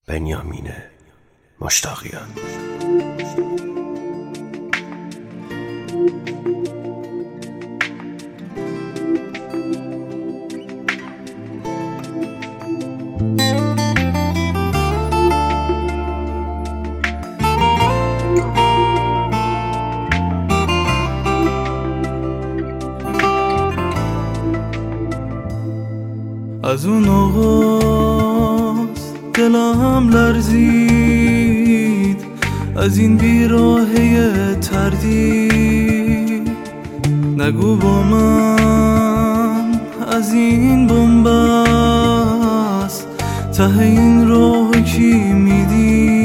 بنیامین مشتاقیان. از اون آغاز دلم لرزید، از این بیراهه تردید. نگو با من از این بنبست، ته این راه کی میدی؟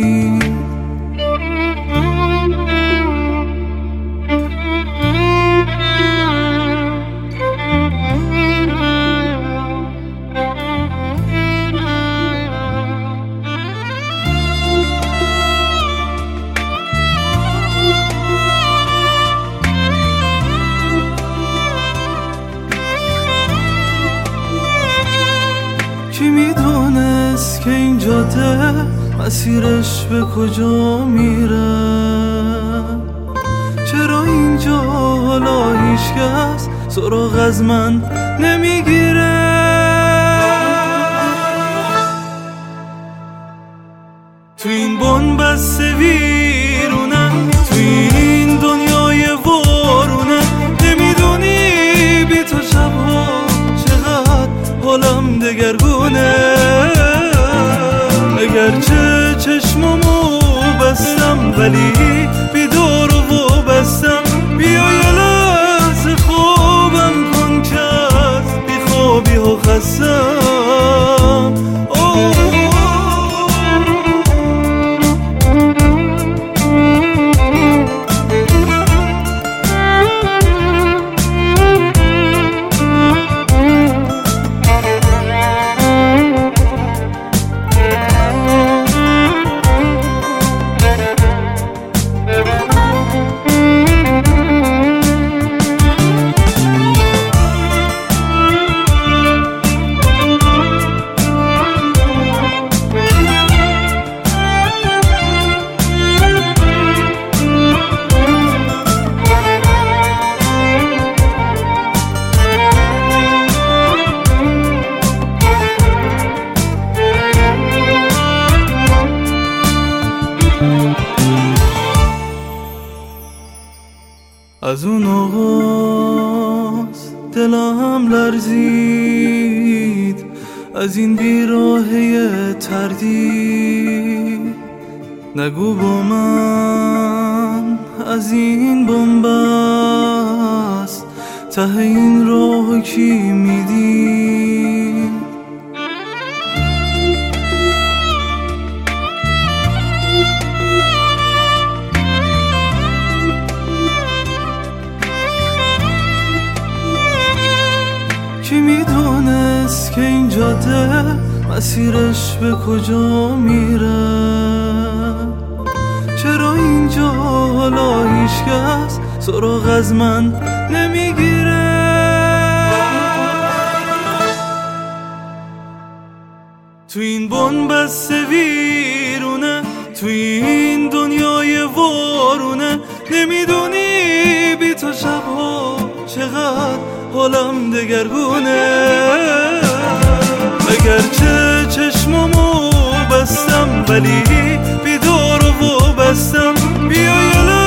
کی میدونست که این جاده مسیرش به کجا میره؟ چرا اینجا حالا هیچکس سراغ از من نمیگیره؟ تو این بنبست ویرونه، تو این دنیای وارونه، نمیدونی بی تو شبها چقدر حالم دگرگونه. اگرچه چشممو بستم ولی بیدار و بستم. بیا یه لحظه خوابم کن که از بی خوابی ها خستم. از اون آغاز دلم لرزید، از این بیراهه تردید. نگو با من از این بنبست، ته این راه کی میدی؟ کی میدونست که این جاده مسیرش به کجا میره؟ چرا اینجا حالا هیچکس سراغ از من نمیگیره؟ تو این بنبست ویرونه، تو این دنیای وارونه، نمیدونی بی تو شبها چقدر حالم دگرگونه. اگرچه چشممو بستم ولی بیدار و بستم. بیا